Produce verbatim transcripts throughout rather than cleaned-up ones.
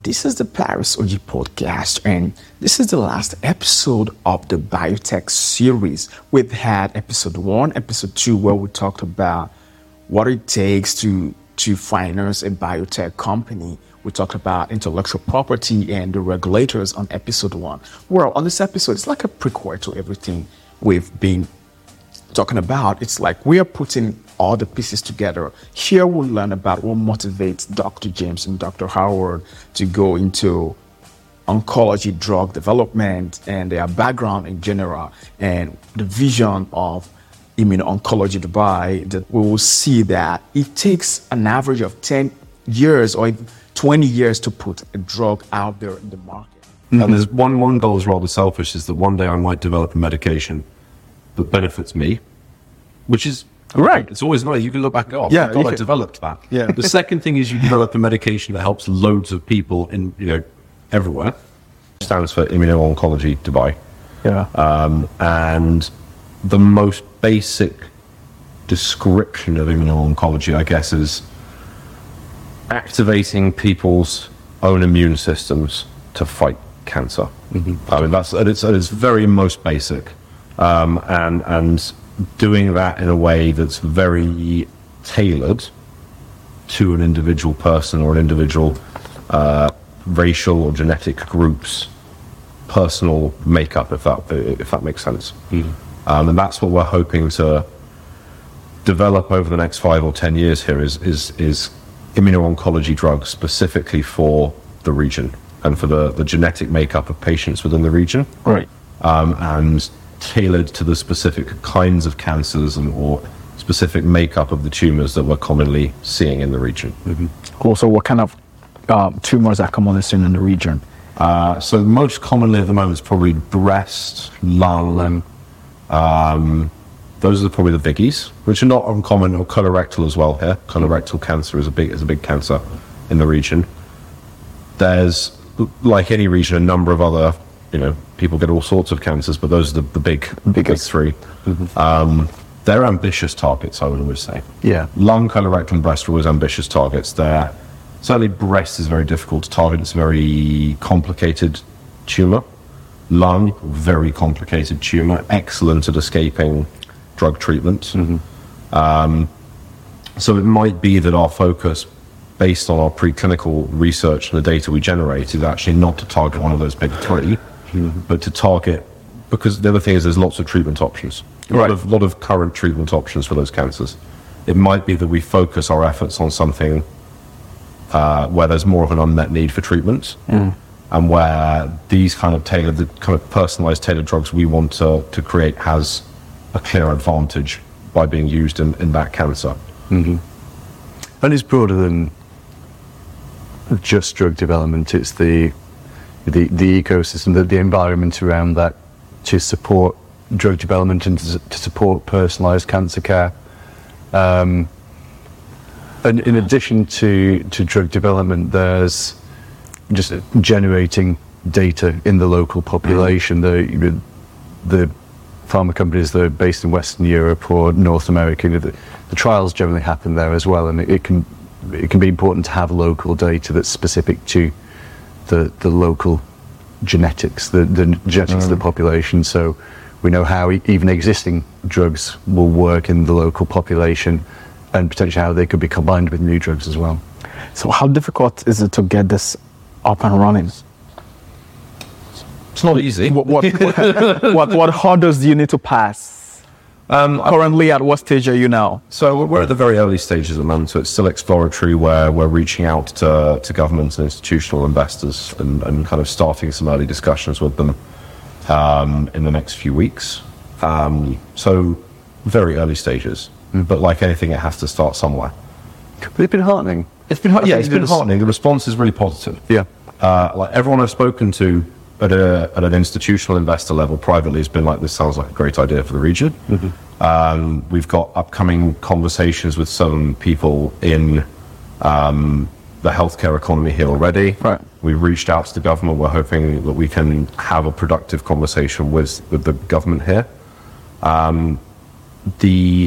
This is the Paris O G podcast, and this is the last episode of the biotech series. We've had episode one, episode two, where we talked about what it takes to, to finance a biotech company. We talked about intellectual property and the regulators on episode one. Well, on this episode, it's like a prequel to everything we've been talking about. It's like we are putting all the pieces together. Here we'll learn about what motivates Doctor James and Doctor Howard to go into oncology drug development and their background in general and the vision of Immuno-Oncology Dubai. That we will see that it takes an average of ten years or even twenty years to put a drug out there in the market. Mm-hmm. And there's one, one goal is rather selfish, is that one day I might develop a medication that benefits me, which is right. It's always nice. You can look back and go, oh, yeah, God, I developed that. Yeah. The second thing is you develop a medication that helps loads of people in, you know, everywhere. It stands for Immuno-Oncology Dubai. Yeah. Um, and the most basic description of immuno-oncology, I guess, is activating people's own immune systems to fight cancer. Mm-hmm. I mean, that's at its, at its very most basic. Um, and and doing that in a way that's very tailored to an individual person or an individual uh, racial or genetic group's personal makeup, if that if that makes sense. Mm. Um, and that's what we're hoping to develop over the next five or ten years. Here is is is immuno-oncology drugs specifically for the region and for the, the genetic makeup of patients within the region. Right. Um, and tailored to the specific kinds of cancers and or specific makeup of the tumors that we're commonly seeing in the region. Mm-hmm. Also, what kind of um, tumors are commonly seen in the region? Uh, so most commonly at the moment is probably breast, lung. Um, those are probably the biggies, which are not uncommon, or colorectal as well here. Colorectal cancer is a big is a big cancer in the region. There's, like any region, a number of other, you know, people get all sorts of cancers, but those are the, the big, big three. Mm-hmm. Um, they're ambitious targets, I would always say. Yeah. Lung, colorectal, and breast are always ambitious targets. They're, certainly breast is very difficult to target. It's a very complicated tumor. Lung, very complicated tumor, excellent at escaping drug treatment. Mm-hmm. Um, so it might be that our focus, based on our preclinical research and the data we generate, is actually not to target one of those big three, mm-hmm. but to target, because the other thing is there's lots of treatment options, a right. lot of, lot of current treatment options for those cancers. It might be that we focus our efforts on something uh, where there's more of an unmet need for treatment, mm. and where these kind of tailored, the kind of personalized tailored drugs we want to, to create has a clear advantage by being used in, in that cancer. Mm-hmm. And it's broader than just drug development. It's the the, the ecosystem, the, the environment around that to support drug development and to, to support personalised cancer care. Um, and in addition to, to drug development, there's just generating data in the local population. The the pharma companies that are based in Western Europe or North America, the, the trials generally happen there as well, and it, it can it can be important to have local data that's specific to the the local genetics, the, the genetics mm. of the population. So we know how even existing drugs will work in the local population, and potentially how they could be combined with new drugs as well. So how difficult is it to get this up and running? It's not easy. What what, what, what, what hurdles do you need to pass? Um, Currently, at what stage are you now? So we're at the very early stages at the moment, so it's still exploratory, where we're reaching out to, to governments and institutional investors and, and kind of starting some early discussions with them um, in the next few weeks. Um, so very early stages, mm. but like anything, it has to start somewhere. But it's been heartening. It's been, yeah, it's been heartening. The response is really positive. Yeah. Uh, like everyone I've spoken to at, a, at an institutional investor level privately has been like, this sounds like a great idea for the region. Mm-hmm. Um, we've got upcoming conversations with some people in um, the healthcare economy here already. Right. We've reached out to the government. We're hoping that we can have a productive conversation with, with the government here. Um, the,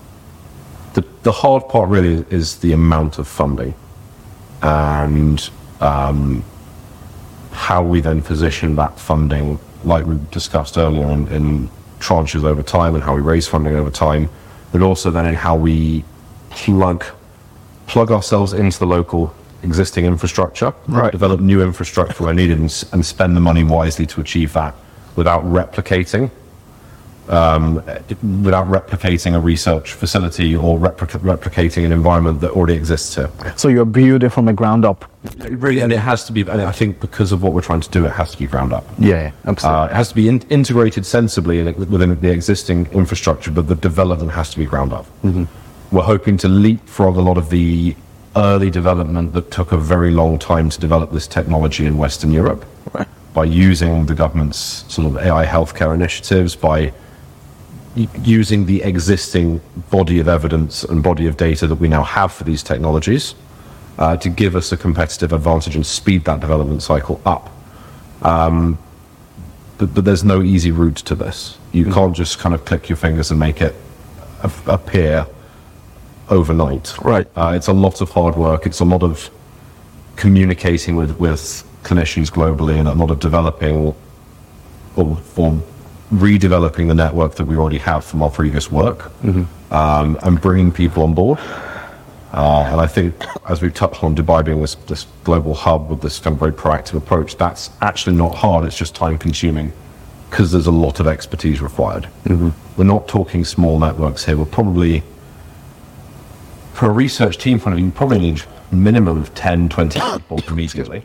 the the hard part really is the amount of funding. And um, how we then position that funding, like we discussed earlier, in, in tranches over time and how we raise funding over time, but also then in how we plug plug ourselves into the local existing infrastructure, Right. develop new infrastructure where needed, and, s- and spend the money wisely to achieve that without replicating um, without replicating a research facility or replic- replicating an environment that already exists here. So you're building from the ground up. It really, and it has to be, and I think because of what we're trying to do, it has to be ground up. Yeah, yeah, absolutely. Uh, it has to be in, integrated sensibly in, within the existing infrastructure, but the development has to be ground up. Mm-hmm. We're hoping to leapfrog a lot of the early development that took a very long time to develop this technology in Western Europe, Right. by using the government's sort of A I healthcare initiatives, by y- using the existing body of evidence and body of data that we now have for these technologies uh, to give us a competitive advantage and speed that development cycle up. Um, but, but there's no easy route to this. You mm-hmm. can't just kind of click your fingers and make it a- appear overnight. Right. Uh, it's a lot of hard work. It's a lot of communicating with, with clinicians globally, and a lot of developing or, or redeveloping the network that we already have from our previous work, mm-hmm. um, and bringing people on board. Uh, and I think, as we've touched on, Dubai being this, this global hub with this kind of very proactive approach, that's actually not hard. It's just time consuming because there's a lot of expertise required. Mm-hmm. We're not talking small networks here. We're probably, for a research team point of view, you probably need a minimum of ten, twenty people immediately.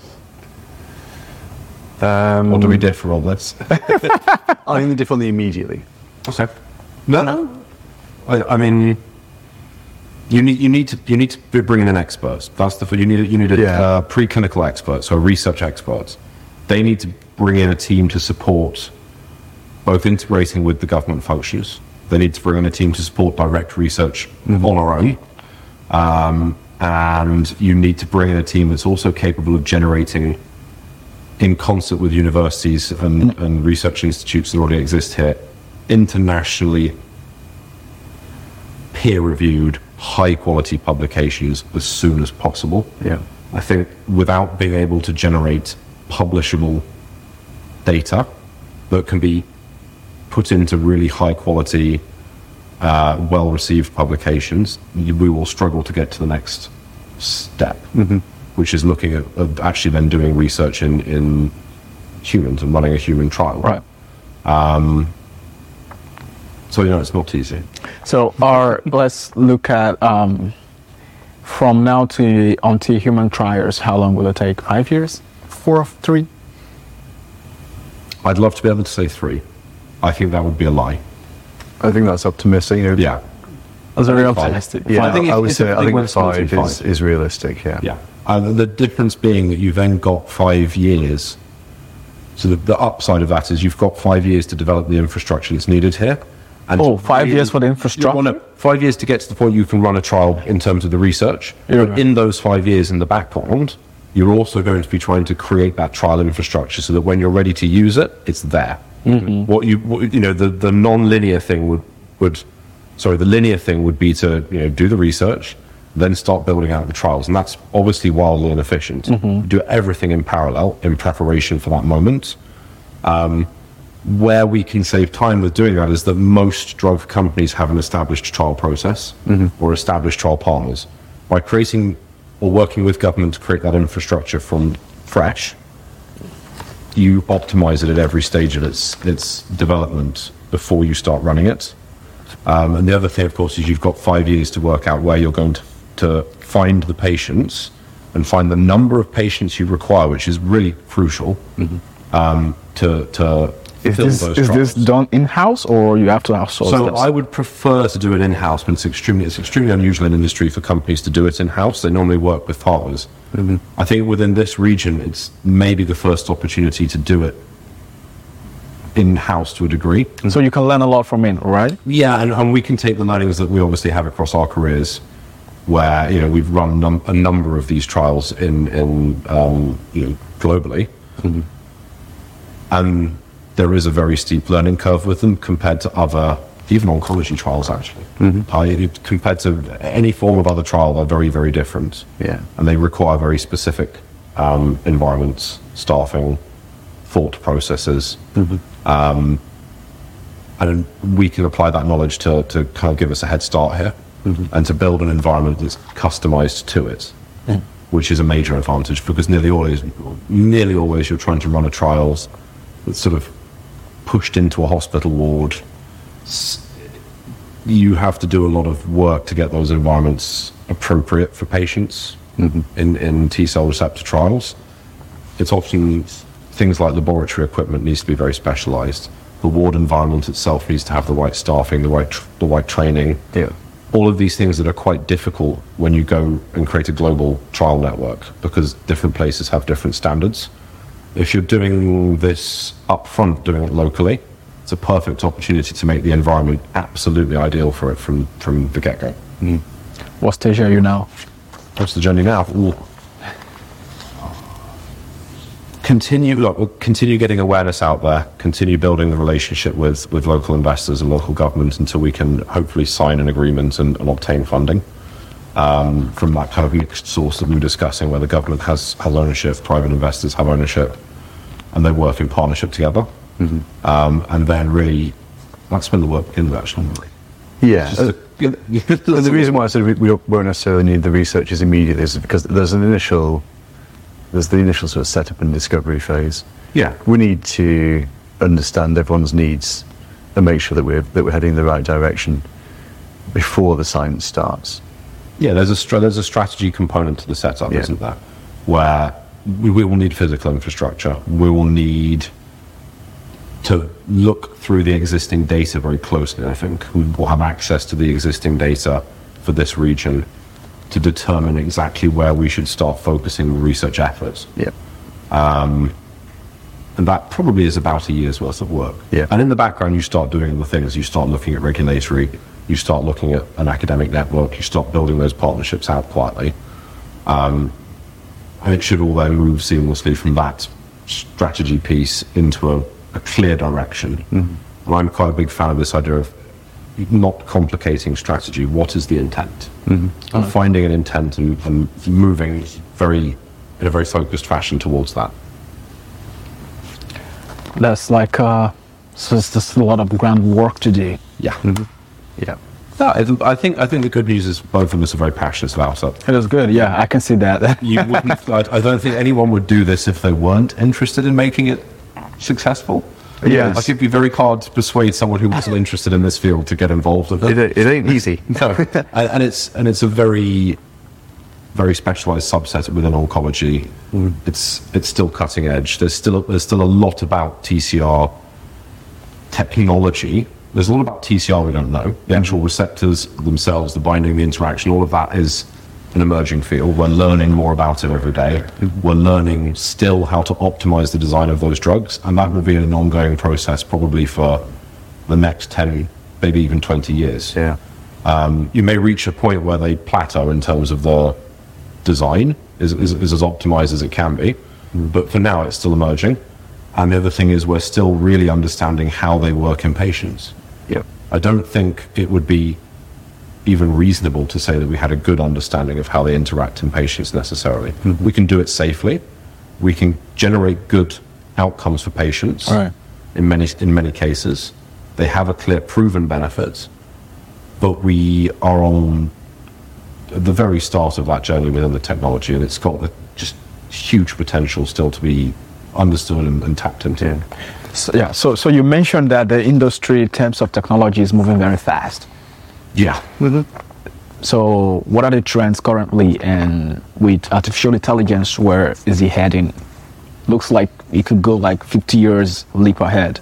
Um, Or do we differ on this? I think they differ on the immediately. Okay. No, no. I, I mean, you need you need to you need to be bringing in experts. That's the you need you need a Yeah. uh, preclinical experts, so research experts. They need to bring in a team to support both integrating with the government functions. They need to bring in a team to support direct research mm-hmm. on our own, um, and you need to bring in a team that's also capable of generating, in concert with universities and, and research institutes that already exist here, internationally peer-reviewed, high-quality publications as soon as possible. Yeah. I think without being able to generate publishable data that can be put into really high-quality, uh, well-received publications, we will struggle to get to the next step. Mm-hmm. Which is looking at uh, actually then doing research in, in humans and running a human trial. Right. Um, so, you know, it's not easy. So our, let's look at um, from now to until human trials, how long will it take? Five years? Four? Three? I'd love to be able to say three. I think that would be a lie. I think that's optimistic. You know, Yeah. That's very Five. optimistic. Yeah, I I, think I it's- would it's say a I big think one, five it's is, five. is realistic. Yeah. Yeah. Uh, the difference being that you've then got five years. So the, the upside of that is you've got five years to develop the infrastructure that's needed here. And Oh, to five really- years for the infrastructure? Yeah, well, no, five years to get to the point you can run a trial in terms of the research. Yeah. But in those five years in the background, you're also going to be trying to create that trial infrastructure so that when you're ready to use it, it's there. Mm-hmm. What you, what, you know, the, the non-linear thing would, would, sorry, the linear thing would be to, you know, do the research, then start building out the trials. And that's obviously wildly inefficient. Mm-hmm. Do everything in parallel in preparation for that moment. Um, where we can save time with doing that is that most drug companies have an established trial process mm-hmm. or established trial partners. By creating or working with government to create that infrastructure from fresh, you optimize it at every stage of its, its development before you start running it. Um, and the other thing, of course, is you've got five years to work out where you're going to, to find the patients and find the number of patients you require, which is really crucial mm-hmm. um, to, to Is fill this, those is trials. this done in-house or you have to outsource So this? I would prefer to do it in-house, but it's extremely, it's extremely unusual in industry for companies to do it in-house. They normally work with partners. Mm-hmm. I think within this region, it's maybe the first opportunity to do it in-house to a degree. So you can learn a lot from it, right? Yeah, and, and we can take the learnings that we obviously have across our careers, where you know we've run num- a number of these trials in in um, you know globally, mm-hmm. and there is a very steep learning curve with them compared to other, even oncology trials actually. Mm-hmm. Uh, it, compared to any form of other trial, they're very very different. Yeah, and they require very specific um, environments, staffing, thought processes. Mm-hmm. Um, and we can apply that knowledge to, to kind of give us a head start here, mm-hmm. and to build an environment that's customized to it, mm. which is a major advantage, because nearly always, nearly always you're trying to run a trial that's sort of pushed into a hospital ward. You have to do a lot of work to get those environments appropriate for patients, mm-hmm. in, in T-cell receptor trials. It's often things like laboratory equipment needs to be very specialized. The ward environment itself needs to have the right staffing, the right tr- the right training. Yeah. All of these things that are quite difficult when you go and create a global trial network, because different places have different standards. If you're doing this up front, doing it locally, it's a perfect opportunity to make the environment absolutely ideal for it from, from the get-go. Mm. What stage are you now? What's the journey now? Ooh. Continue, look, continue getting awareness out there, continue building the relationship with, with local investors and local government until we can hopefully sign an agreement and, and obtain funding um, from that kind of mixed source that we were discussing, where the government has, has ownership, private investors have ownership, and they work in partnership together. Mm-hmm. Um, and then really, that's when the work begins, actually. Yeah. Uh, a, the reason why I said we, we won't necessarily need the researchers immediately is because there's an initial... There's the initial sort of setup and discovery phase. Yeah. We need to understand everyone's needs and make sure that we're that we're heading in the right direction before the science starts. Yeah, there's a str- there's a strategy component to the setup, yeah. isn't there? Where we, we will need physical infrastructure. We will need to look through the existing data very closely, I think. We will have access to the existing data for this region to determine exactly where we should start focusing research efforts. Yeah. Um, and that probably is about a year's worth of work. Yeah. And in the background, you start doing the things. You start looking at regulatory, you start looking at an academic network, you start building those partnerships out quietly. Um, and it should all then move seamlessly from that strategy piece into a, a clear direction. Mm-hmm. And I'm quite a big fan of this idea of not complicating strategy. What is the intent? Mm-hmm. And finding an intent and, and moving very in a very focused fashion towards that. That's like uh, so it's just a lot of groundwork to do. Yeah. Mm-hmm. Yeah. No, it, I think I think the good news is both of us are very passionate about it. It is good. Yeah, I can see that. you wouldn't, I, I don't think anyone would do this if they weren't interested in making it successful. Yeah, like it'd be very hard to persuade someone who wasn't interested in this field to get involved with it. It, it ain't easy. No, and, and it's and it's a very, very specialised subset within oncology. Mm. It's it's still cutting edge. There's still a, there's still a lot about T C R technology. There's a lot about T C R we don't know. The actual receptors themselves, the binding, the interaction, all of that is an emerging field. We're learning more about it every day. We're learning still how to optimize the design of those drugs, and that will be an ongoing process probably for the next ten, maybe even twenty years. Yeah. Um, you may reach a point where they plateau in terms of the design, is, is, is as optimized as it can be, mm. but for now it's still emerging. And the other thing is we're still really understanding how they work in patients. Yep. I don't think it would be even reasonable to say that we had a good understanding of how they interact in patients necessarily. Mm-hmm. We can do it safely. We can generate good outcomes for patients. Right. in many in many cases. They have a clear proven benefit, but we are on the very start of that journey within the technology, and it's got the just huge potential still to be understood and, and tapped into. Yeah. So, yeah. So, so you mentioned that the industry in terms of technology is moving very fast. Yeah. Mm-hmm. So, what are the trends currently, and with artificial intelligence, where is it heading? Looks like it could go like fifty years leap ahead.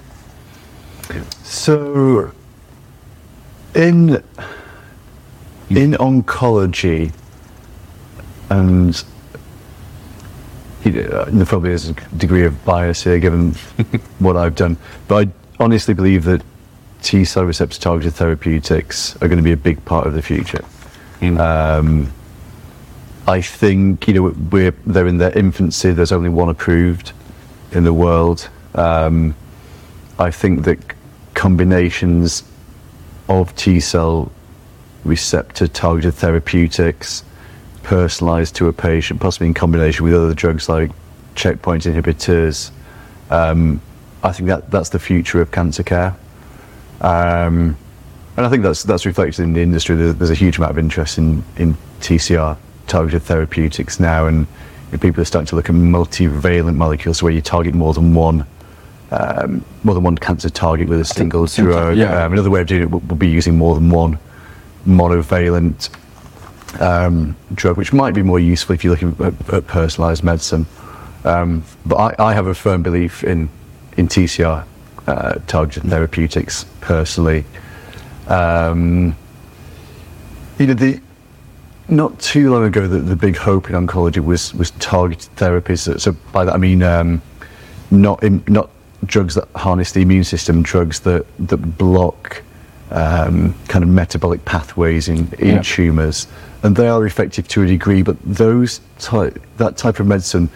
So, in in oncology, and you know, there probably is a degree of bias here given what I've done, but I honestly believe that T-cell receptor targeted therapeutics are going to be a big part of the future. Mm. Um, I think you know we're they're in their infancy. There's only one approved in the world. Um, I think that combinations of T-cell receptor targeted therapeutics personalised to a patient, possibly in combination with other drugs like checkpoint inhibitors. Um, I think that that's the future of cancer care. Um, and I think that's that's reflected in the industry. There's, there's a huge amount of interest in, in T C R targeted therapeutics now, and you know, people are starting to look at multivalent molecules where you target more than one um, more than one cancer target with a single drug. Yeah. Um, another way of doing it would, would be using more than one monovalent um, drug, which might be more useful if you're looking at, at personalised medicine. Um, but I, I have a firm belief in in T C R uh, targeted therapeutics personally. Um, you know, the not too long ago, the, the big hope in oncology was was targeted therapies. So, so by that I mean um, not in, not drugs that harness the immune system, drugs that that block um, kind of metabolic pathways in, in yeah. tumours, and they are effective to a degree. But those type that type of medicine,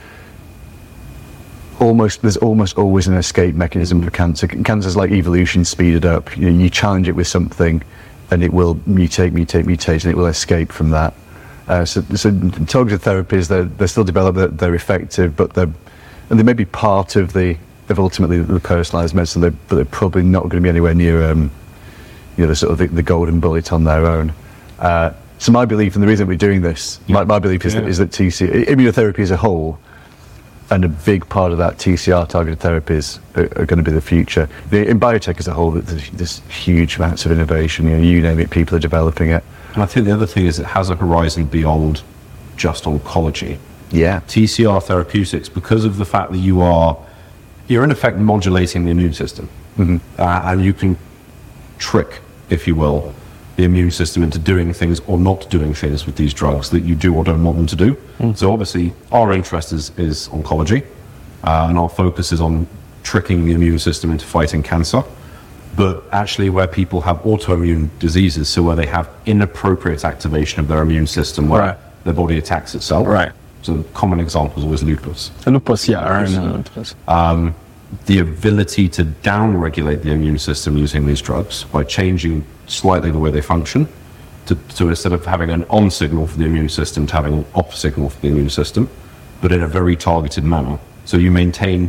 almost there's almost always an escape mechanism for cancer. Cancer's like evolution speeded up. You know, you challenge it with something, and it will mutate, mutate, mutate, and it will escape from that. Uh, so, so targeted therapies, they're, they're still developed, they're, they're effective, but they're and they may be part of the of ultimately the personalised medicine, but they're probably not going to be anywhere near um, you know the sort of the, the golden bullet on their own. Uh, so my belief, and the reason we're doing this, yeah. my, my belief is yeah. that is that T C immunotherapy as a whole, and a big part of that T C R targeted therapies are, are going to be the future. The, in biotech as a whole, there's, there's huge amounts of innovation. You know, you name it, people are developing it. And I think the other thing is it has a horizon beyond just oncology. Yeah. T C R therapeutics, because of the fact that you are, you're in effect modulating the immune system. Mm-hmm. Uh, and you can trick, if you will, the immune system into doing things or not doing things with these drugs that you do or don't want them to do. Mm. So obviously our interest is, is oncology, uh, and our focus is on tricking the immune system into fighting cancer. But actually where people have autoimmune diseases, so where they have inappropriate activation of their immune system, where right. their body attacks itself. Right. So the common example is always lupus. Lupus, yeah. I know lupus. Um, the ability to down-regulate the immune system using these drugs by changing slightly the way they function, to, to instead of having an on signal for the immune system, to having an off signal for the immune system, but in a very targeted manner. So you maintain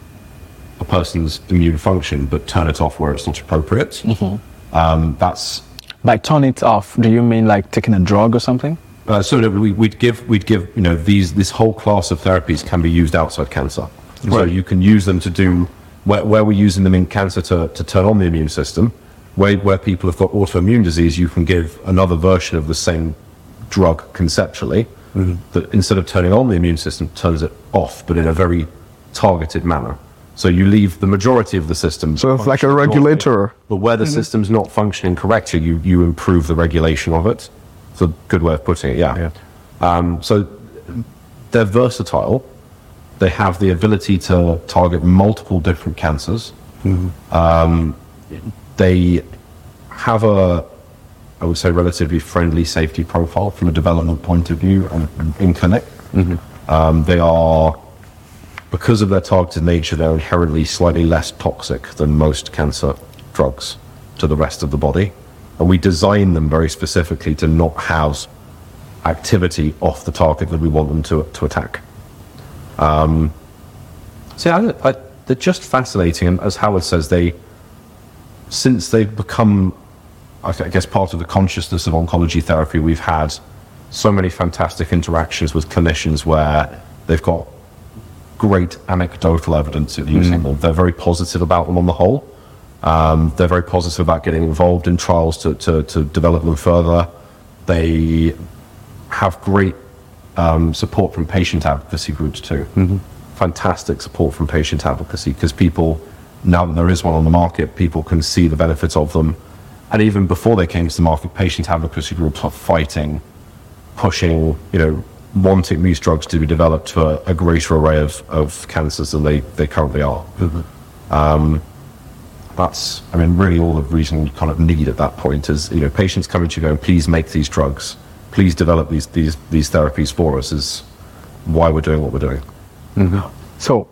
a person's immune function, but turn it off where it's not appropriate. Mm-hmm. Um, that's by turn it off. Do you mean like taking a drug or something? Uh, so that we, we'd give, we'd give, you know, these this whole class of therapies can be used outside cancer. Right. So you can use them to do where, where we're using them in cancer to, to turn on the immune system. Where where people have got autoimmune disease, you can give another version of the same drug conceptually mm-hmm. that instead of turning on the immune system, turns it off, but in a very targeted manner. So you leave the majority of the system. So it's like a regulator. But where the mm-hmm. system's not functioning correctly, you, you improve the regulation of it. It's a good way of putting it, yeah. yeah. Um, so they're versatile. They have the ability to target multiple different cancers. Mm-hmm. Um, they have a, I would say, relatively friendly safety profile from a development point of view and, and in clinic. Mm-hmm. Um, they are, because of their targeted nature, they're inherently slightly less toxic than most cancer drugs to the rest of the body. And we design them very specifically to not house activity off the target that we want them to to attack. Um, so I, I, they're just fascinating, and as Howard says, they since they've become, I guess, part of the consciousness of oncology therapy, we've had so many fantastic interactions with clinicians where they've got great anecdotal evidence of using mm. them. They're very positive about them on the whole. Um, they're very positive about getting involved in trials to, to, to develop them further. They have great um, support from patient advocacy groups too. Mm-hmm. Fantastic support from patient advocacy, because people, now that there is one on the market, people can see the benefits of them. And even before they came to the market, patient advocacy groups are fighting, pushing, you know, wanting these drugs to be developed for a greater array of, of cancers than they, they currently are. Mm-hmm. Um, That's, I mean, really all the reason you kind of need at that point is, you know, patients coming to you going, please make these drugs, please develop these these these therapies for us, is why we're doing what we're doing. Mm-hmm. So,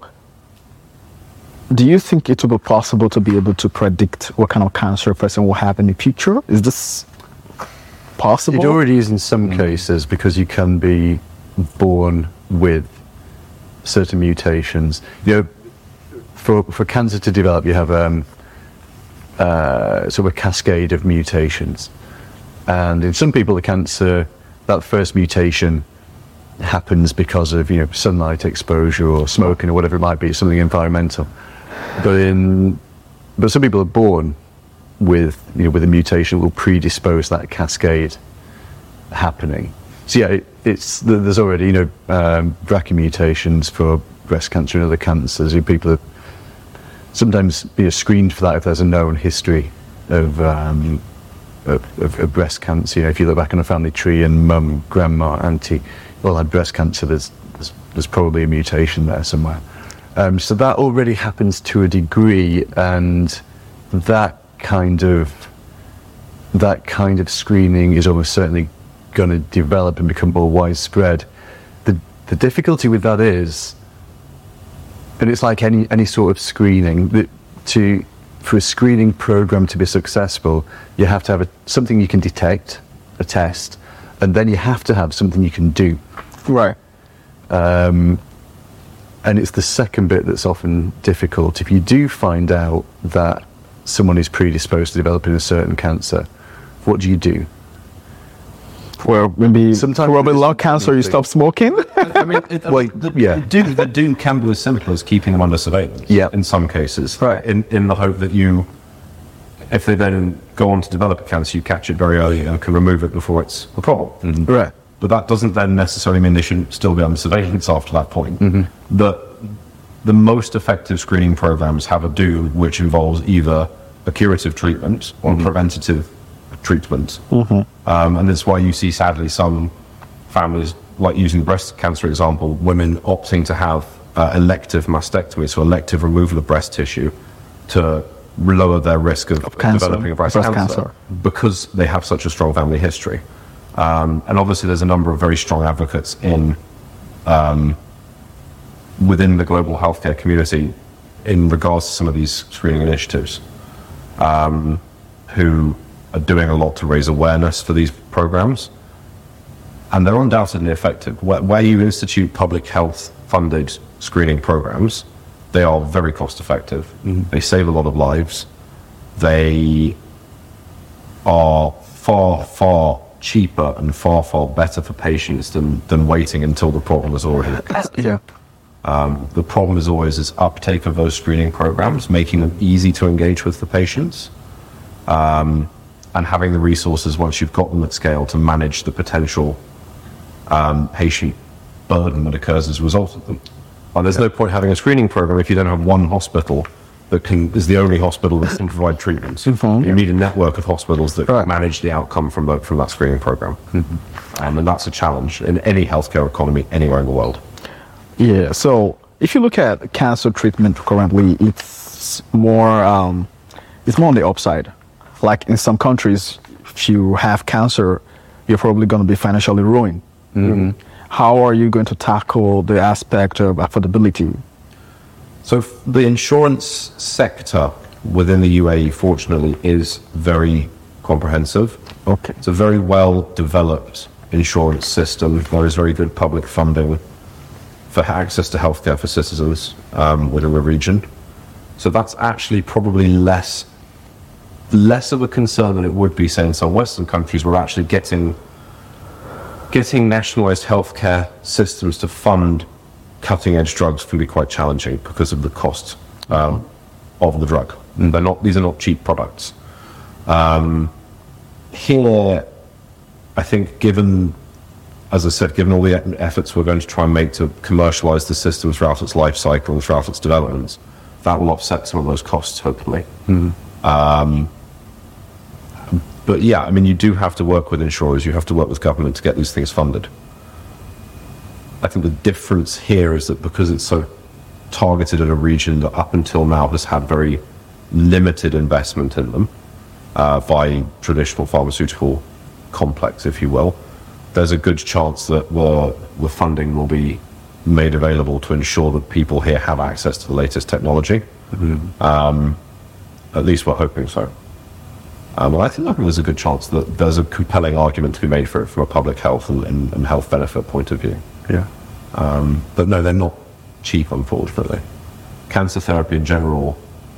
do you think it will be possible to be able to predict what kind of cancer a person will have in the future? Is this possible? It already is in some mm. cases, because you can be born with certain mutations. You know, for for cancer to develop, you have um, uh, sort of a cascade of mutations, and in some people, the cancer, that first mutation happens because of, you know, sunlight exposure or smoking or whatever it might be, something environmental. But in but some people are born with, you know, with a mutation that will predispose that cascade happening. So yeah, it, it's there's already, you know, um, B R C A mutations for breast cancer and other cancers. People are sometimes be screened for that if there's a known history of, um, of, of, of breast cancer. You know, if you look back on a family tree and mum, grandma, auntie all had breast cancer, there's, there's, there's probably a mutation there somewhere. Um, so that already happens to a degree, and that kind of that kind of screening is almost certainly going to develop and become more widespread. The the difficulty with that is, and it's like any any sort of screening, that to for a screening program to be successful, you have to have a, something you can detect, a test, and then you have to have something you can do. Right. Um, and it's the second bit that's often difficult. If you do find out that someone is predisposed to developing a certain cancer, what do you do? Well, maybe sometimes probably lung cancer, you stop smoking. I mean, it, well, the, yeah. the, doom, the doom can be as simple as keeping them under surveillance. Yeah. In some cases, right. In in the hope that you, if they then go on to develop a cancer, you catch it very early and can remove it before it's a problem. Mm-hmm. Right. But that doesn't then necessarily mean they shouldn't still be under surveillance after that point. Mm-hmm. The the most effective screening programs have a doom which involves either a curative treatment or mm-hmm. preventative treatment. Mm-hmm. Um, and that's why you see, sadly, some families, like using the breast cancer example, women opting to have uh, elective mastectomy, so elective removal of breast tissue, to lower their risk of, of cancer, developing a breast, breast cancer, cancer because they have such a strong family history. Um, and obviously there's a number of very strong advocates in um, within the global healthcare community in regards to some of these screening initiatives, um, who are doing a lot to raise awareness for these programs. And they're undoubtedly effective. Where, where you institute public health funded screening programs, they are very cost effective. Mm-hmm. They save a lot of lives. They are far, far cheaper and far, far better for patients than, than waiting until the problem is already occurred. Yeah. Um, the problem is always is uptake of those screening programs, making them easy to engage with the patients, um, and having the resources once you've got them at scale to manage the potential um, patient burden that occurs as a result of them. And there's yeah. no point having a screening program if you don't have one hospital that can is the only hospital that can provide treatments. Mm-hmm. You need a network of hospitals that right. manage the outcome from the, from that screening program. Mm-hmm. Um, and that's a challenge in any healthcare economy anywhere in the world. Yeah, so if you look at cancer treatment currently, it's more um, it's more on the upside. Like in some countries, if you have cancer, you're probably going to be financially ruined. Mm-hmm. How are you going to tackle the aspect of affordability? So f- the insurance sector within the U A E, fortunately, is very comprehensive. Okay. It's a very well developed insurance system. There is very good public funding for access to healthcare for citizens um, within the region. So that's actually probably less less of a concern than it would be, say, in some Western countries where actually getting getting nationalized healthcare systems to fund cutting-edge drugs can be quite challenging because of the cost um, of the drug. And they're not; these are not cheap products. Um, here, I think, given, as I said, given all the efforts we're going to try and make to commercialize the system throughout its life cycle and throughout its development, that will offset some of those costs, hopefully. Mm-hmm. Um, but yeah, I mean, you do have to work with insurers, you have to work with government to get these things funded. I think the difference here is that because it's so targeted at a region that up until now has had very limited investment in them uh, by traditional pharmaceutical complex, if you will, there's a good chance that the, the funding will be made available to ensure that people here have access to the latest technology. Mm-hmm. Um, at least we're hoping so. Um, and I think, I think there's a good chance that there's a compelling argument to be made for it from a public health and, and, and health benefit point of view. Yeah. Um, but no, they're not cheap, unfortunately. Cancer therapy in general,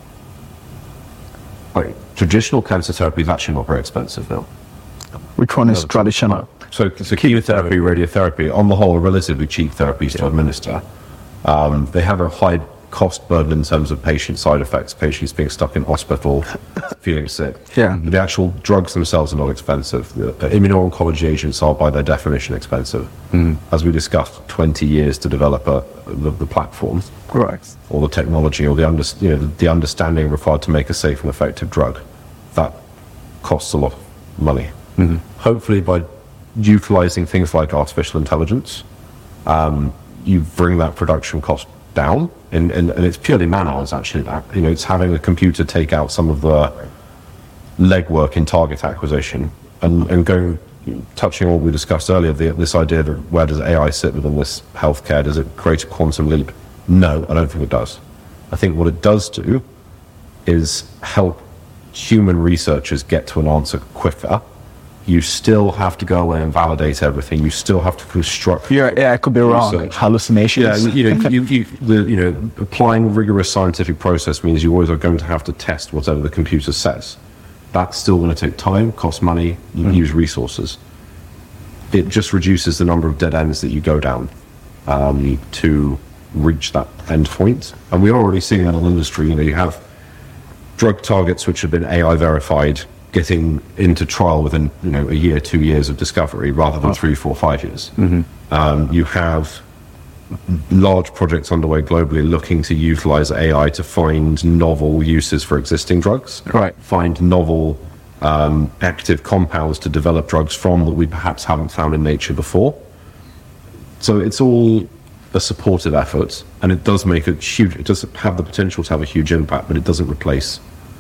like, traditional cancer therapy is actually not very expensive, though. Which one is no, traditional? So, so chemotherapy, radiotherapy, on the whole, are relatively cheap therapies yeah. to administer. Um, they have a high cost burden in terms of patient side effects, patients being stuck in hospital, feeling sick. Yeah. The actual drugs themselves are not expensive. The immuno-oncology agents are, by their definition, expensive. Mm. As we discussed, twenty years to develop a, the, the platform, right, or the technology, or the, under, you know, the, the understanding required to make a safe and effective drug. That costs a lot of money. Mm-hmm. Hopefully, by utilizing things like artificial intelligence, um, you bring that production cost down, and, and, and it's purely man hours, actually. That, you know, it's having a computer take out some of the legwork in target acquisition, and, and going, touching on what we discussed earlier, the, this idea that where does A I sit within this healthcare? Does it create a quantum leap? No, I don't think it does. I think what it does do is help human researchers get to an answer quicker. You still have to go away and validate everything. You still have to construct. Yeah, yeah, I could be wrong. Research. Hallucinations. Yeah, you know, you, you, the, you know, applying rigorous scientific process means you always are going to have to test whatever the computer says. That's still going to take time, cost money, mm. use resources. It just reduces the number of dead ends that you go down um, to reach that end point. And we're already seeing that in the industry. You know, you have drug targets which have been A I verified, getting into trial within, you know, a year, two years of discovery, rather than three, four, five years. Mm-hmm. Um, you have large projects underway globally looking to utilize A I to find novel uses for existing drugs, right? Find novel um, active compounds to develop drugs from that we perhaps haven't found in nature before. So it's all a supportive effort, and it does make a huge, it does have the potential to have a huge impact, but it doesn't replace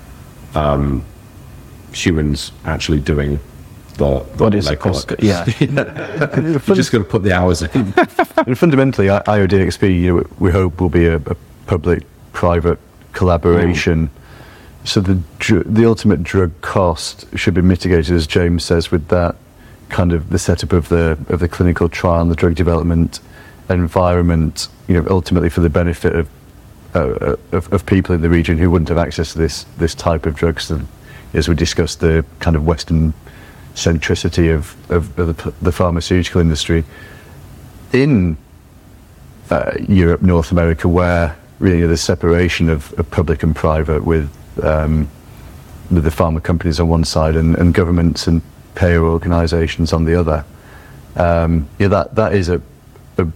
um, humans actually doing the, the what is it called? Yeah. You're just going to put the hours in. Fundamentally, I O D X P, you know, we hope will be a, a public-private collaboration. Mm. So the dr- the ultimate drug cost should be mitigated, as James says, with that kind of the setup of the of the clinical trial and the drug development environment. You know, ultimately for the benefit of uh, of, of people in the region who wouldn't have access to this this type of drugs. And as we discussed, the kind of Western centricity of, of, of the, the pharmaceutical industry in uh, Europe, North America, where really the separation of, of public and private, with um, with the pharma companies on one side and, and governments and payer organisations on the other. Um, yeah, that that is a, a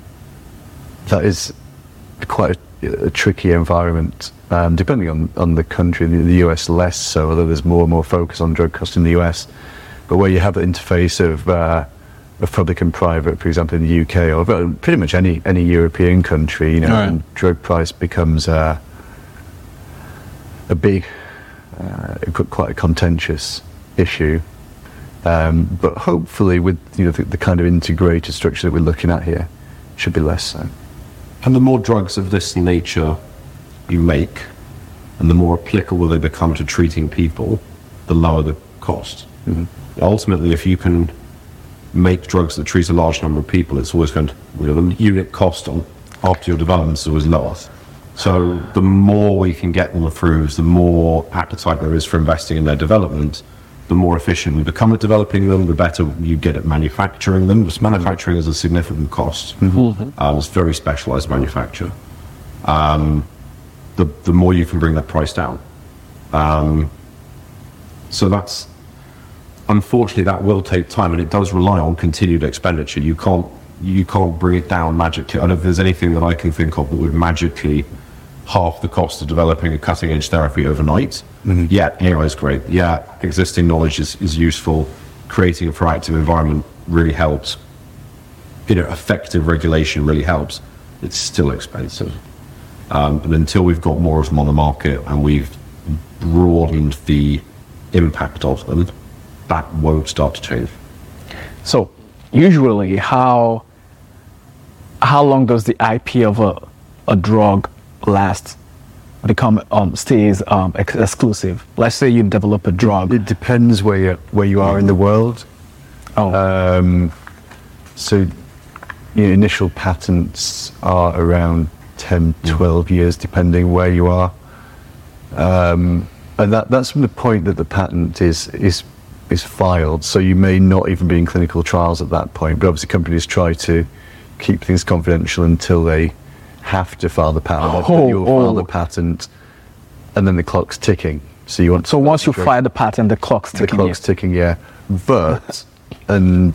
that is quite a, a tricky environment. Um, depending on, on the country, in the U S less so, although there's more and more focus on drug cost in the U S. But where you have the interface of, uh, of public and private, for example, in the U K, or pretty much any any European country, you know, right. and drug price becomes uh, a big, uh, quite a contentious issue. Um, but hopefully, with you know the, the kind of integrated structure that we're looking at here, it should be less so. And the more drugs of this nature you make, and the more applicable they become to treating people, the lower the cost. Mm-hmm. Ultimately, if you can make drugs that treat a large number of people, it's always going to, you know, the unit cost on after your development is always lower. So the more we can get them approved, the more appetite there is for investing in their development, the more efficient we become at developing them, the better you get at manufacturing them. Because manufacturing is a significant cost. Mm-hmm. Um, it's very specialized manufacture. Um, The, the more you can bring that price down. Um, so that's, unfortunately, that will take time, and it does rely on continued expenditure. You can't you can't bring it down magically. I don't know if there's anything that I can think of that would magically halve the cost of developing a cutting-edge therapy overnight. Mm-hmm. Yeah, A I is great. Yeah, existing knowledge is, is useful. Creating a proactive environment really helps. You know, effective regulation really helps. It's still expensive. Um, but until we've got more of them on the market and we've broadened the impact of them, that won't start to change. So, usually, how how long does the I P of a, a drug last? they come um, stays um, ex- exclusive? Let's say you develop a drug. It depends where you where you are in the world. Oh, Um, so, you know, initial patents are around ten, twelve years, depending where you are. Um, and that, that's from the point that the patent is, is, is filed. So you may not even be in clinical trials at that point, but obviously companies try to keep things confidential until they have to file the patent. Oh, You'll oh. file the patent, and then the clock's ticking. So you want so once you drug- file the patent, the clock's the ticking. clock's yeah. ticking, yeah. But, and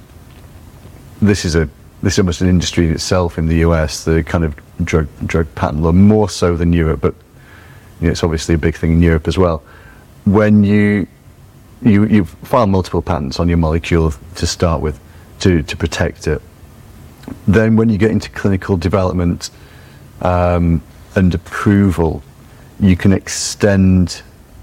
this is a this is almost an industry in itself in the U S, the kind of drug drug patent law, more so than Europe, but you know, it's obviously a big thing in Europe as well. When you you you file multiple patents on your molecule to start with, to to protect it, then when you get into clinical development um, and approval, you can extend.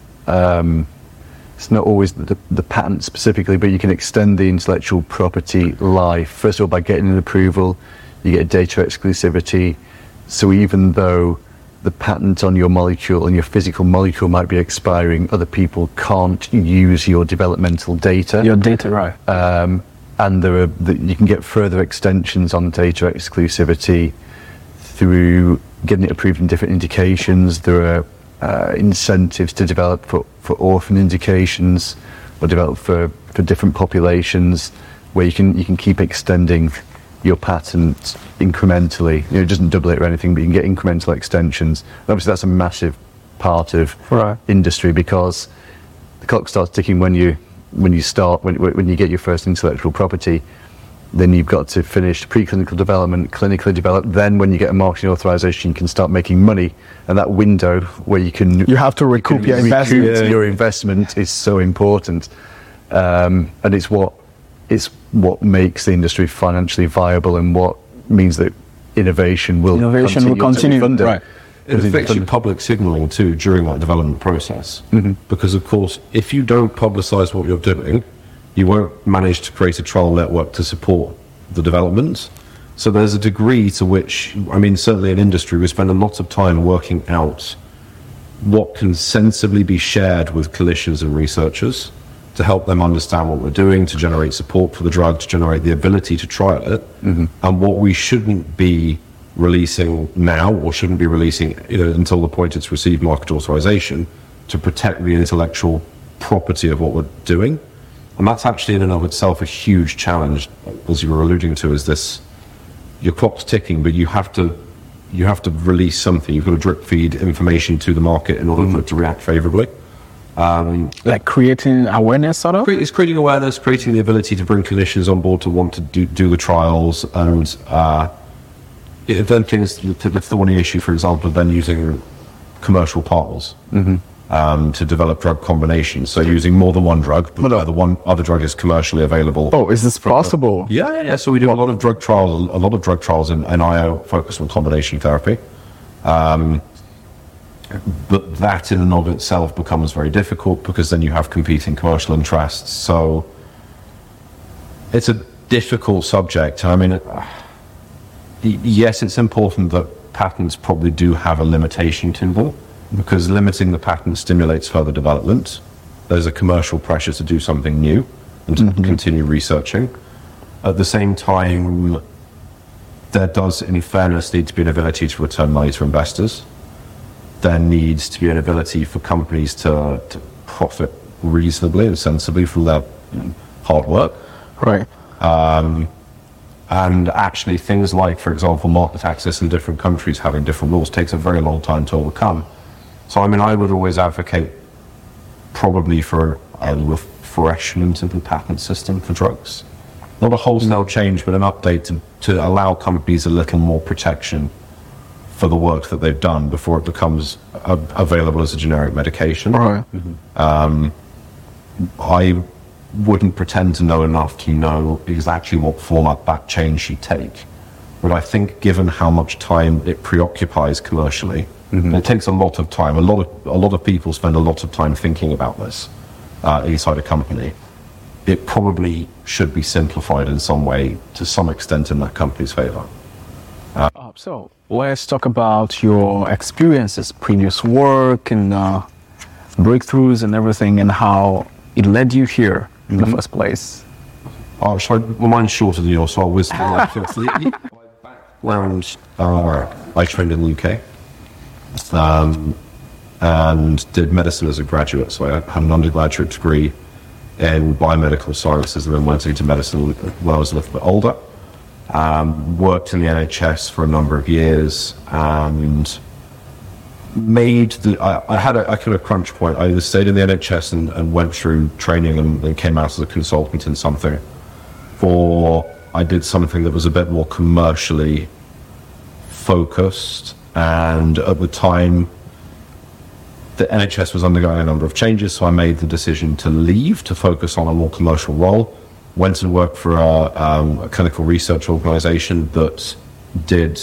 Um, it's not always the, the patent specifically, but you can extend the intellectual property life. First of all, by getting an approval, you get data exclusivity. So even though the patent on your molecule and your physical molecule might be expiring, other people can't use your developmental data. Your data, right? Um, and there are the, you can get further extensions on data exclusivity through getting it approved in different indications. There are uh, incentives to develop for, for orphan indications or develop for, for different populations, where you can you can keep extending your patent incrementally. You know, it doesn't double it or anything, but you can get incremental extensions. And obviously, that's a massive part of Right. industry, because the clock starts ticking when you when you start when when you get your first intellectual property. Then you've got to finish preclinical development, clinically develop. Then when you get a marketing authorization, you can start making money. And that window where you can You have to recoup can your recoup investment. your investment is so important, um, and it's what it's what makes the industry financially viable, and what means that innovation will Innovation will continue to be continue, funded. right. It affects your public signalling too during that development process. Because, of course, if you don't publicize what you're doing, you won't manage to create a trial network to support the development. So there's a degree to which, I mean, certainly in industry, we spend a lot of time working out what can sensibly be shared with clinicians and researchers to help them understand what we're doing, to generate support for the drug, to generate the ability to trial it, and what we shouldn't be releasing now, or shouldn't be releasing, you know, until the point it's received market authorization, to protect the intellectual property of what we're doing. And that's actually in and of itself a huge challenge, as you were alluding to, is this, your clock's ticking, but you have to you have to release something. You've got to drip feed information to the market in order for it to react favorably. Um, Like creating awareness, sort of? Cre- It's creating awareness, creating the ability to bring clinicians on board to want to do, do the trials, and uh, it then things to the thorny issue, for example, of then using commercial partners um, to develop drug combinations. So using more than one drug, but uh, the one other drug is commercially available. Oh, is this possible? Yeah, yeah, yeah. So we do a lot of drug trials, a lot of drug trials in, in I O focused on combination therapy. Um, but that in and of itself becomes very difficult, because then you have competing commercial interests. So it's a difficult subject. I mean, uh, y- yes, it's important that patents probably do have a limitation to them, because limiting the patent stimulates further development. There's a commercial pressure to do something new and to continue researching. At the same time, there does, in fairness, need to be an ability to return money to investors. There needs to be an ability for companies to, to profit reasonably and sensibly from their hard work. Right. Um, and actually things like, for example, market access in different countries having different laws takes a very long time to overcome. So, I mean, I would always advocate probably for a refreshment of the patent system for drugs. Not a wholesale change, but an update to, to allow companies a little more protection for the work that they've done before it becomes uh, available as a generic medication. Right. Um, I wouldn't pretend to know enough to know exactly what format that change should take. But I think given how much time it preoccupies commercially, and it takes a lot of time, a lot of, a lot of people spend a lot of time thinking about this uh, inside a company, it probably should be simplified in some way, to some extent, in that company's favor. Uh, so let's talk about your experiences, previous work, and uh, breakthroughs and everything, and how it led you here in mm-hmm. the first place. Oh, sorry, well, mine's shorter than yours, so I'll whiz through like completely. Background, uh, I trained in the U K um, and did medicine as a graduate, so I had an undergraduate degree in biomedical sciences and then went into medicine when I was a little bit older. Um, worked in the N H S for a number of years and made the, I, I had a, a kind of crunch point. I either stayed in the N H S and, and went through training and, and came out as a consultant in something, or I did something that was a bit more commercially focused. And at the time, the N H S was undergoing a number of changes, so I made the decision to leave to focus on a more commercial role. Went and worked for a, um, a clinical research organization that did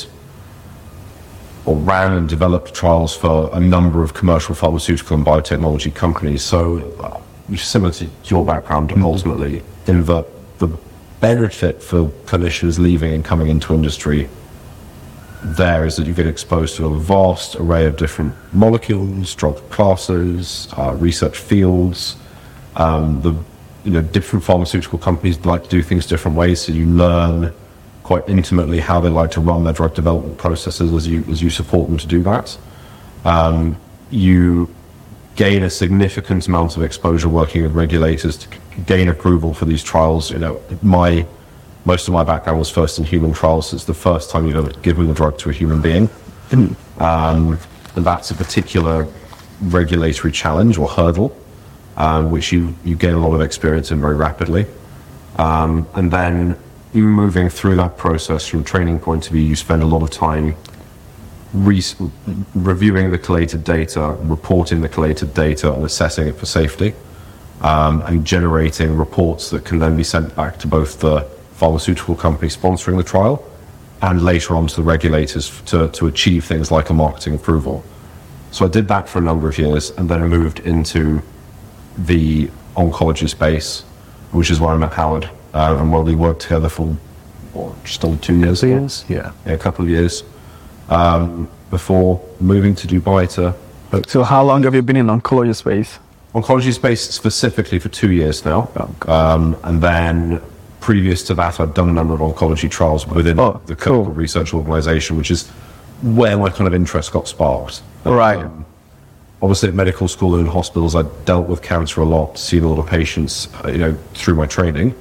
or ran and developed trials for a number of commercial pharmaceutical and biotechnology companies. So uh, similar to your background, mm-hmm. ultimately, in the, the benefit for clinicians leaving and coming into industry there is that you get exposed to a vast array of different molecules, drug classes, uh, research fields. Um, the you know different pharmaceutical companies like to do things different ways, so you learn quite intimately how they like to run their drug development processes as you as you support them to do that. Um, you gain a significant amount of exposure working with regulators to gain approval for these trials. You know, my most of my background was first in human trials. So it's the first time you've ever given the drug to a human being. Um, and that's a particular regulatory challenge or hurdle, um, which you, you gain a lot of experience in very rapidly. Um, and then moving through that process from a training point of view, you spend a lot of time re- reviewing the collated data, reporting the collated data, and assessing it for safety, um, and generating reports that can then be sent back to both the pharmaceutical company sponsoring the trial and later on to the regulators to, to achieve things like a marketing approval. So I did that for a number of years, and then I moved into the oncology space, which is where I met Howard, uh, and where we worked together for what, just under two years. Two years, yeah. yeah, a couple of years um, before moving to Dubai to. So how long have you been in oncology space? Oncology space specifically for two years now, oh, okay. um, and then. Previous to that, I'd done a number of oncology trials within oh, the clinical cool. research organization, which is where my kind of interest got sparked. Right. Um, obviously, at medical school and in hospitals, I dealt with cancer a lot, seen a lot of patients, uh, you know, through my training.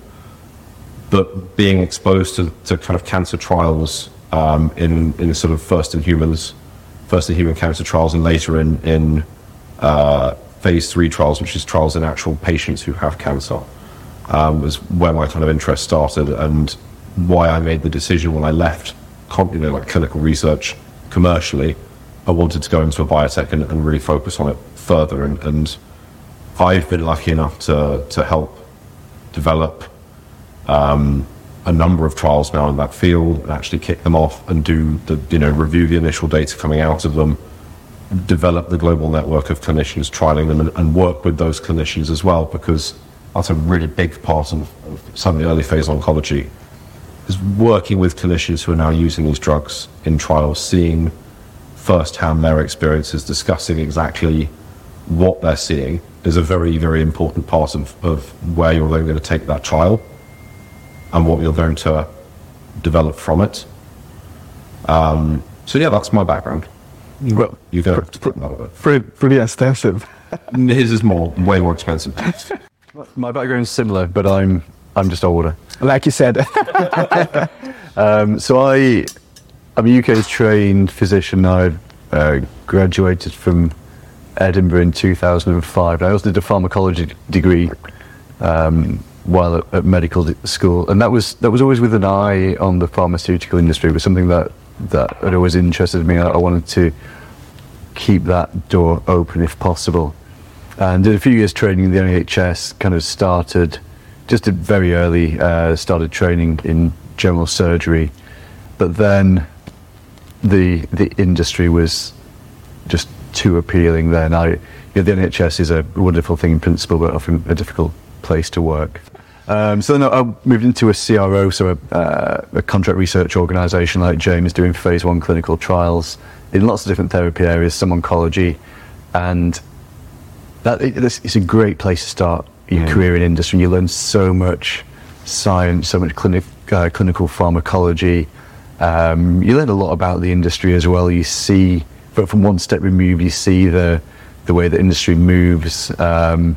But being exposed to, to kind of cancer trials um, in in sort of first in humans, first in human cancer trials, and later in in uh, phase three trials, which is trials in actual patients who have cancer. Um, was where my kind of interest started, and why I made the decision when I left, you know, like clinical research commercially. I wanted to go into a biotech and, and really focus on it further. And, and I've been lucky enough to to help develop um, a number of trials now in that field, and actually kick them off and do the you know review the initial data coming out of them, develop the global network of clinicians trialing them, and, and work with those clinicians as well, because that's a really big part of, of some of the early phase oncology, is working with clinicians who are now using these drugs in trials, seeing firsthand their experiences, discussing exactly what they're seeing is a very, very important part of, of where you're then going to take that trial and what you're going to develop from it. Um, so yeah, that's my background. Well, you go pr- pr- pretty, pretty extensive. His is more, way more expensive. My background's similar, but I'm I'm just older. Like you said. um, so I, I'm a U K trained physician. I uh, graduated from Edinburgh in two thousand five. I also did a pharmacology degree um, while at, at medical school, and that was that was always with an eye on the pharmaceutical industry. It was something that that had always interested me. I, I wanted to keep that door open if possible. And did a few years training in the N H S, kind of started, just did very early, uh, started training in general surgery. But then the the industry was just too appealing then. I, you know, the N H S is a wonderful thing in principle, but often a difficult place to work. Um, so then I moved into a C R O, so a, uh, a contract research organisation like James, doing phase one clinical trials in lots of different therapy areas, some oncology, and that it, it's a great place to start your Mm. career in industry. You learn so much science, so much clinic, uh, clinical pharmacology. Um, you learn a lot about the industry as well. You see, but from one step removed, you see the the way the industry moves. Um,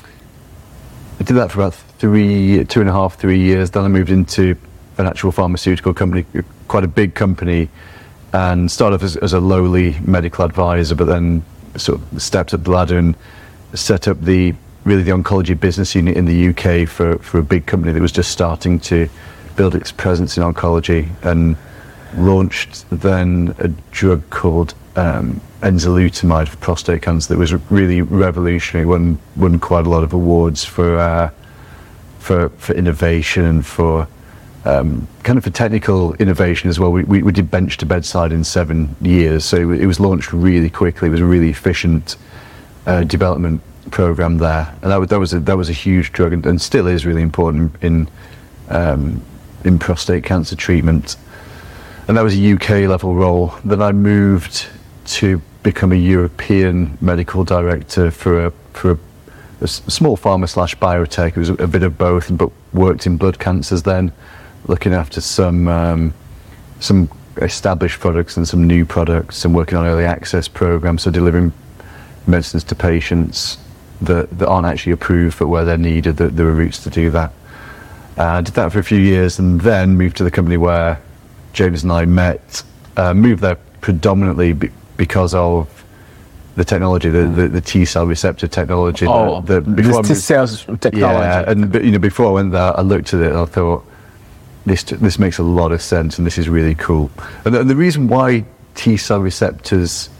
I did that for about three, two and a half, three years. Then I moved into an actual pharmaceutical company, quite a big company, and started off as, as a lowly medical advisor, but then sort of stepped up the ladder and set up the really the oncology business unit in the U K for, for a big company that was just starting to build its presence in oncology, and launched then a drug called um, enzalutamide for prostate cancer that was really revolutionary. Won won quite a lot of awards for uh, for for innovation and for um, kind of for technical innovation as well. We, we we did bench to bedside in seven years, so it was launched really quickly. It was a really efficient uh, development program there, and that was that was a, that was a huge drug, and, and still is really important in um, in prostate cancer treatment. And that was a U K level role. Then I moved to become a European medical director for a for a, a s- small pharma slash biotech. It was a, a bit of both, but worked in blood cancers then, looking after some um, some established products and some new products, and working on early access programs, so delivering medicines to patients that, that aren't actually approved, but where they're needed. That there are routes to do that. Uh, I did that for a few years, and then moved to the company where James and I met. Uh, moved there predominantly be- because of the technology, the, the, the T cell receptor technology. Oh, the, the, this I T moved- cells technology. Yeah, and but, you know, before I went there, I looked at it and I thought, this this makes a lot of sense, and this is really cool. And the, and the reason why T cell receptors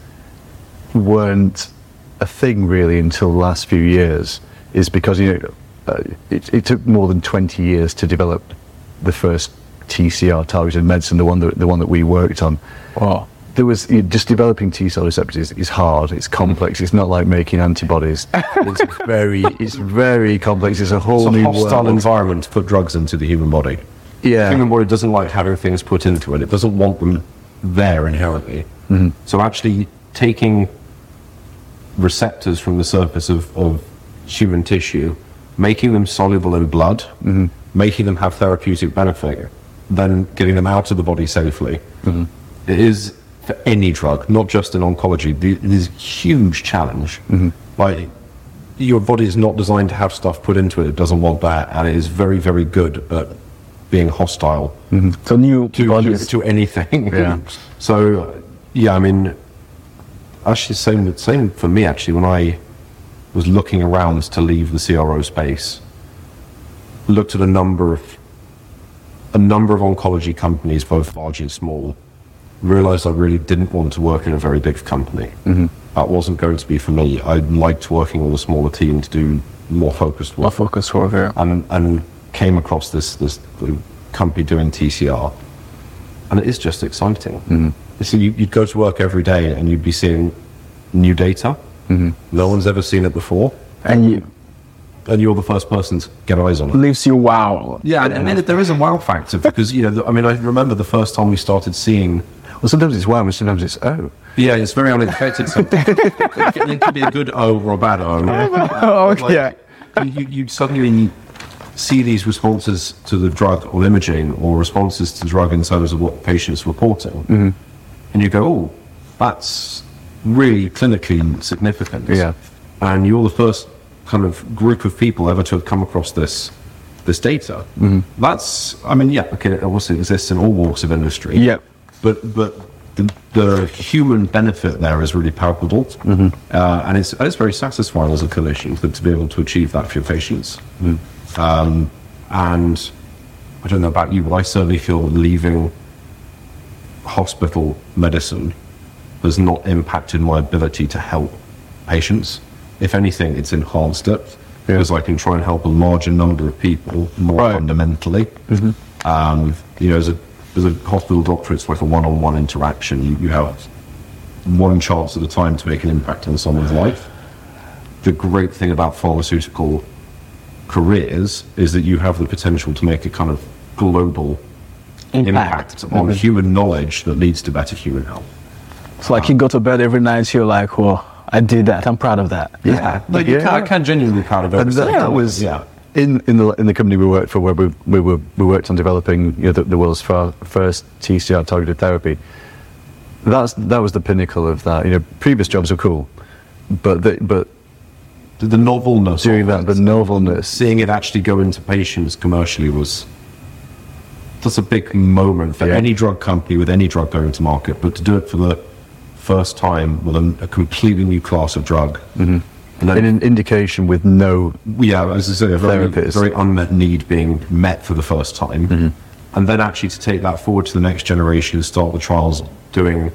weren't a thing really until the last few years is because, you know, uh, it, it took more than twenty years to develop the first T C R targeted medicine, the one that the one that we worked on. Wow. There was, you know, just developing T cell receptors is, is hard. It's complex. It's not like making antibodies. It's very, it's very complex. It's a whole It's a new hostile world. environment to put drugs into the human body. Yeah. The human body doesn't like having things put into it. It doesn't want them there inherently. Mm-hmm. So actually taking receptors from the surface of, of human tissue, making them soluble in blood, Mm-hmm. making them have therapeutic benefit, then getting them out of the body safely, Mm-hmm. it is, for any drug, not just in oncology, the- it is a huge challenge. Mm-hmm. Like, your body is not designed to have stuff put into it. It doesn't want that, and it is very, very good at being hostile So new to, to, bodies. to anything. Yeah. So, yeah, I mean, actually, same same for me. Actually, when I was looking around to leave the C R O space, looked at a number of a number of oncology companies, both large and small. Realized I really didn't want to work in a very big company. Mm-hmm. That wasn't going to be for me. I liked working with a smaller team to do more focused work. More focus over there. and and came across this this company doing T C R, and it is just exciting. Mm-hmm. So you, you'd go to work every day and you'd be seeing new data. Mm-hmm. No one's ever seen it before, And you and you're the first person to get eyes on it. leaves you wow. Yeah, and, and then there is a wow factor because, you know, the, I mean, I remember the first time we started seeing. Well, sometimes it's wow, and sometimes it's oh. Yeah, it's very unexpected. So it could be a good O or a bad O. Oh, Like, yeah. you, you suddenly see these responses to the drug or imaging, or responses to the drug in terms of what patients reporting, mm-hmm. and you go, "Oh, that's really clinically significant." Yeah. And you're the first kind of group of people ever to have come across this this data. Mm-hmm. That's, I mean, yeah, okay, it obviously exists in all walks of industry. Yeah. But but the, the human benefit there is really palpable, mm-hmm. uh, and it's it's very satisfying as a clinician to, to be able to achieve that for your patients. Mm. Um, and I don't know about you, but I certainly feel leaving hospital medicine has not impacted my ability to help patients. If anything, it's enhanced it, because I can try and help a larger number of people more Right. fundamentally. Mm-hmm. Um, you know, as a as a hospital doctor, it's like a one-on-one interaction. You, you have one chance at a time to make an impact on someone's life. The great thing about pharmaceutical careers is that you have the potential to make a kind of global Impact. impact on Mhm. human knowledge that leads to better human health. It's like you go to bed every night, you're like, well, I did that. I'm proud of that. Yeah, no, you Yeah. can, I can genuinely be proud of And it. that, that was yeah. in, in the in the company we worked for, where we we were we worked on developing you know the, the world's fir- first T C R targeted therapy. That's that was the pinnacle of that. You know, previous jobs were cool, but the, but The, the novelness doing of that, it, the novelness. seeing it actually go into patients commercially was that's a big moment for Yeah. any drug company with any drug going to market. But to do it for the first time with a, a completely new class of drug, mm-hmm. and then in an indication with no yeah, as I say, a very, Therapies. very unmet need being met for the first time. Mm-hmm. And then actually to take that forward to the next generation and start the trials doing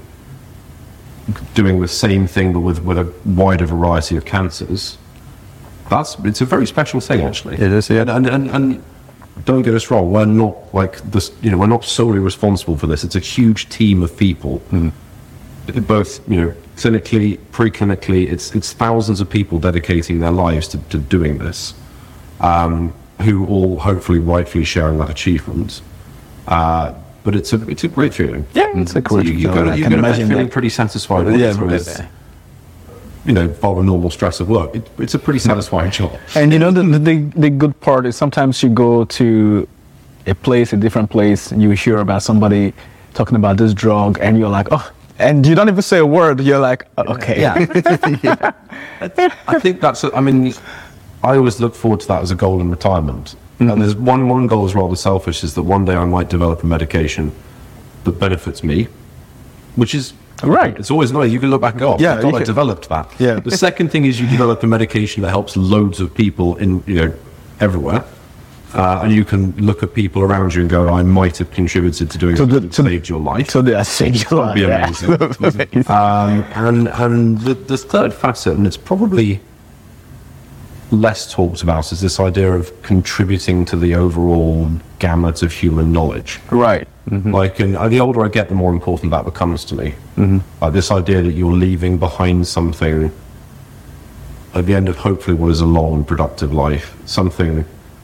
doing the same thing but with, with a wider variety of cancers, that's it's a very special thing actually. It is, yeah. And, and, and, and don't get us wrong, we're not like this, you know, we're not solely responsible for this. It's a huge team of people, mm-hmm. both, you know, clinically, pre-clinically, it's it's thousands of people dedicating their lives to, to doing this, um, who all hopefully rightfully sharing that achievement. Uh, but it's a it's a great feeling. Yeah, it's a great you, you feeling. go, I you can go to bed imagine feeling that. pretty satisfied. Yeah, with but- you know, for a normal stress of work, it, it's a pretty satisfying job. And you know, the, the the good part is sometimes you go to a place, a different place, and you hear about somebody talking about this drug, and you're like, oh, and you don't even say a word. You're like, oh, okay, Yeah. yeah. I think that's, a, I mean, I always look forward to that as a goal in retirement. Mm-hmm. And there's one, one goal is rather selfish, is that one day I might develop a medication that benefits me, which is, Right. it's always nice. You can look back and go, oh, Yeah, I thought you I can- developed that. Yeah. The second thing is you develop a medication that helps loads of people in, you know, everywhere. Uh, and you can look at people around you and go, I might have contributed to doing To something the- that to- saved your life. So I think That'd be amazing. um, and and the, the third facet, and it's probably less talked about, is this idea of contributing to the overall gamut of human knowledge. Right. Like, and uh, the older I get, the more important that becomes to me. Mm-hmm. Uh, this idea that you're leaving behind something at the end of hopefully what is a long, productive life, something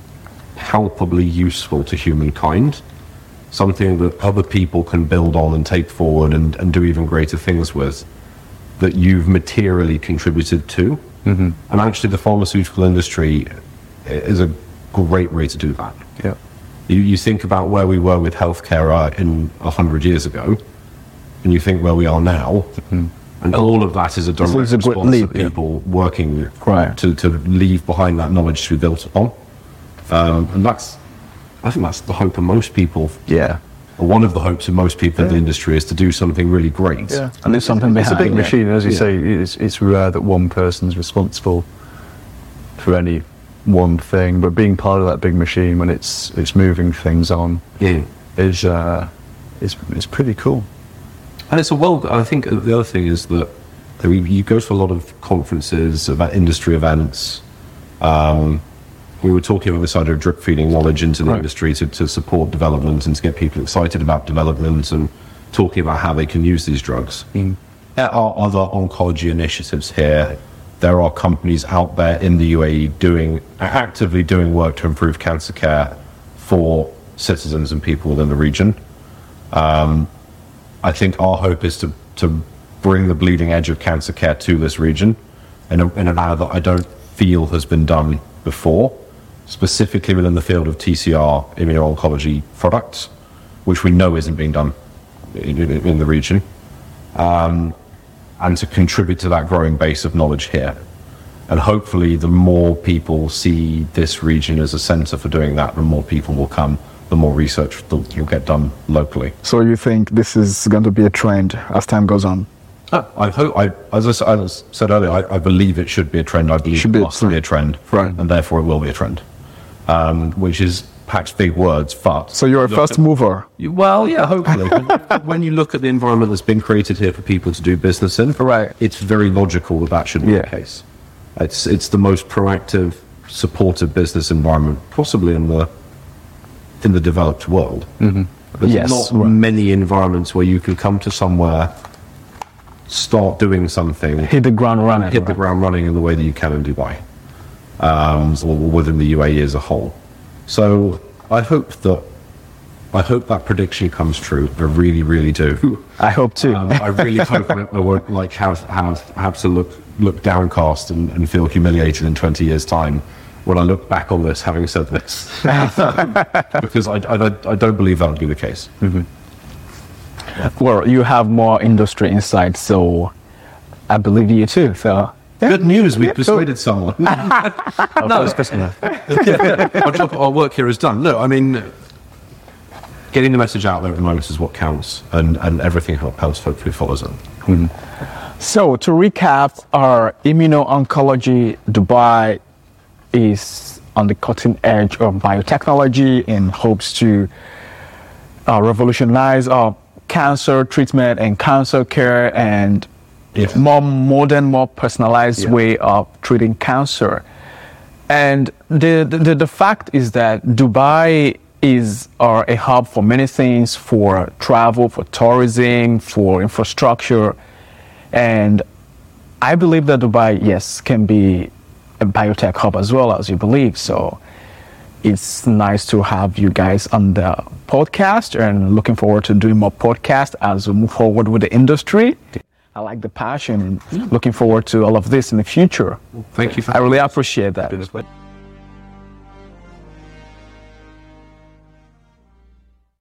palpably useful to humankind, something that other people can build on and take forward and, and do even greater things with, that you've materially contributed to. Mm-hmm. And actually the pharmaceutical industry is a great way to do that. Yeah. You, you think about where we were with healthcare uh, in a hundred years ago, and you think where we are now, mm-hmm. and all of that is a direct it's a great response leap, of yeah. people working Right. to, to leave behind that knowledge to be built upon. Um, and that's, I think that's the hope of most people. Yeah. Or one of the hopes of most people in the industry is to do something really great. Yeah. And there's something It's a behind big it. machine, as you Yeah. say. It's, it's rare that one person's responsible for any one thing, but being part of that big machine when it's it's moving things on Yeah. is uh, is is pretty cool. And it's a well, I think the other thing is that we, you go to a lot of conferences, about industry events. Um, we were talking about this idea of drip feeding knowledge into the Right. industry to, to support development and to get people excited about development and talking about how they can use these drugs. There are other oncology initiatives here. There are companies out there in the U A E doing, actively doing work to improve cancer care for citizens and people within the region. Um, I think our hope is to, to bring the bleeding edge of cancer care to this region in a, in a manner that I don't feel has been done before, specifically within the field of T C R immuno-oncology products, which we know isn't being done in, in, in the region, um, and to contribute to that growing base of knowledge here. And hopefully the more people see this region as a center for doing that, the more people will come, the more research that will get done locally. So you think this is going to be a trend as time goes on? I hope, I, as I s- as I said earlier, I, I believe it should be a trend. I believe Should it be a must trend. be a trend, Right. and therefore it will be a trend. Um, which is packs big words, but So you're a look first at- mover. You- Well, yeah, hopefully. when, when you look at the environment that's been created here for people to do business in, Right. it's very logical that that should be Yeah. the case. It's it's the most proactive, supportive business environment possibly in the in the developed world. Mm-hmm. There's Yes, not right. many environments where you can come to somewhere, start doing something, Hit the ground running. hit the ground running in the way that you can in Dubai. um, or within the U A E as a whole. So I hope that I hope that prediction comes true. I really, really do. I hope too. Um, I really hope I I won't like have have have to look look downcast and, and feel humiliated in twenty years' time when I look back on this, having said this, because I, I, don't, I don't believe that would be the case. Mm-hmm. Well, you have more industry insight, so I believe you too. So good news, we've persuaded someone. No, our, job, our work here is done. No, I mean, getting the message out there at the moment is what counts, and, and everything else hopefully follows it. Mm-hmm. So to recap, our immuno-oncology Dubai is on the cutting edge of biotechnology and hopes to uh, revolutionize our cancer treatment and cancer care and Yes. more modern, more personalized Yeah. way of treating cancer. And the, the, the fact is that Dubai is uh, a hub for many things, for travel, for tourism, for infrastructure. And I believe that Dubai, yes, can be a biotech hub as well, as you believe. So it's nice to have you guys on the podcast, and looking forward to doing more podcasts as we move forward with the industry. I like the passion and looking forward to all of this in the future. Thank you for I really appreciate that.